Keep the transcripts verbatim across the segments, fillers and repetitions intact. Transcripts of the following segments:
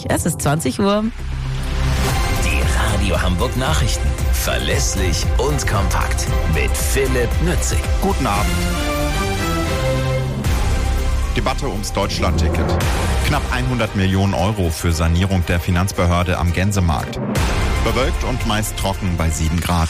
zwanzig. Es ist zwanzig Uhr. Die Radio Hamburg Nachrichten. Verlässlich und kompakt. Mit Philipp Nützig. Guten Abend. Debatte ums Deutschlandticket. Knapp hundert Millionen Euro für Sanierung der Finanzbehörde am Gänsemarkt. Bewölkt und meist trocken bei sieben Grad.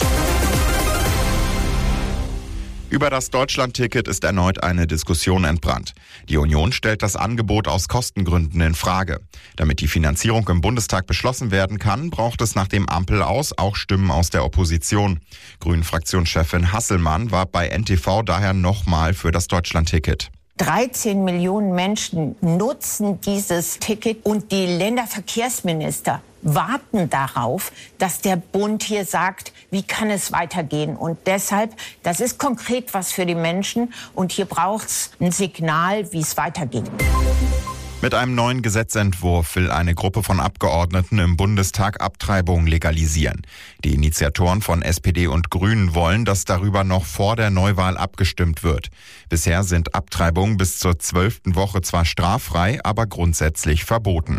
Über das Deutschlandticket ist erneut eine Diskussion entbrannt. Die Union stellt das Angebot aus Kostengründen in Frage. Damit die Finanzierung im Bundestag beschlossen werden kann, braucht es nach dem Ampel-Aus auch Stimmen aus der Opposition. Grünen-Fraktionschefin Hasselmann war bei N T V daher nochmal für das Deutschlandticket. dreizehn Millionen Menschen nutzen dieses Ticket und die Länderverkehrsminister warten darauf, dass der Bund hier sagt, wie kann es weitergehen. Und deshalb, das ist konkret was für die Menschen und hier braucht es ein Signal, wie es weitergeht. Mit einem neuen Gesetzentwurf will eine Gruppe von Abgeordneten im Bundestag Abtreibung legalisieren. Die Initiatoren von S P D und Grünen wollen, dass darüber noch vor der Neuwahl abgestimmt wird. Bisher sind Abtreibungen bis zur zwölften Woche zwar straffrei, aber grundsätzlich verboten.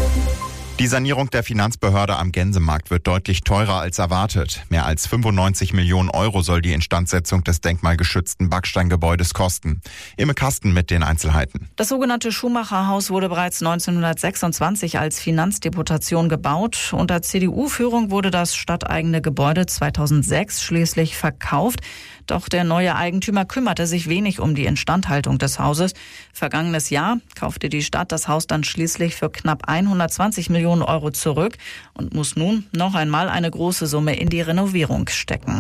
Die Sanierung der Finanzbehörde am Gänsemarkt wird deutlich teurer als erwartet. Mehr als fünfundneunzig Millionen Euro soll die Instandsetzung des denkmalgeschützten Backsteingebäudes kosten. Imme Kasten mit den Einzelheiten. Das sogenannte Schumacher-Haus wurde bereits neunzehnhundertsechsundzwanzig als Finanzdeputation gebaut. Unter C D U-Führung wurde das stadteigene Gebäude zweitausendsechs schließlich verkauft. Doch der neue Eigentümer kümmerte sich wenig um die Instandhaltung des Hauses. Vergangenes Jahr kaufte die Stadt das Haus dann schließlich für knapp hundertzwanzig Millionen Euro zurück und muss nun noch einmal eine große Summe in die Renovierung stecken.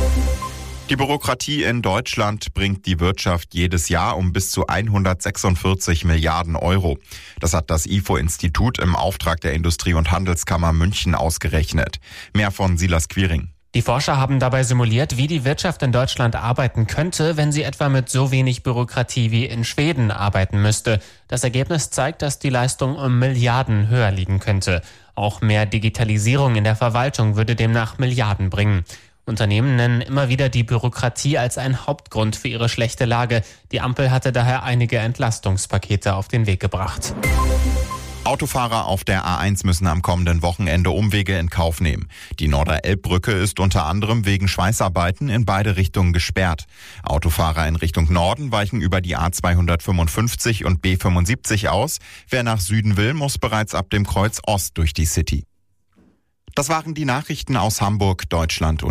Die Bürokratie in Deutschland bringt die Wirtschaft jedes Jahr um bis zu hundertsechsundvierzig Milliarden Euro. Das hat das I F O-Institut im Auftrag der Industrie- und Handelskammer München ausgerechnet. Mehr von Silas Quiring. Die Forscher haben dabei simuliert, wie die Wirtschaft in Deutschland arbeiten könnte, wenn sie etwa mit so wenig Bürokratie wie in Schweden arbeiten müsste. Das Ergebnis zeigt, dass die Leistung um Milliarden höher liegen könnte. Auch mehr Digitalisierung in der Verwaltung würde demnach Milliarden bringen. Unternehmen nennen immer wieder die Bürokratie als einen Hauptgrund für ihre schlechte Lage. Die Ampel hatte daher einige Entlastungspakete auf den Weg gebracht. Autofahrer auf der A eins müssen am kommenden Wochenende Umwege in Kauf nehmen. Die Norder-Elb-Brücke ist unter anderem wegen Schweißarbeiten in beide Richtungen gesperrt. Autofahrer in Richtung Norden weichen über die A zweihundertfünfundfünfzig und B fünfundsiebzig aus. Wer nach Süden will, muss bereits ab dem Kreuz Ost durch die City. Das waren die Nachrichten aus Hamburg, Deutschland und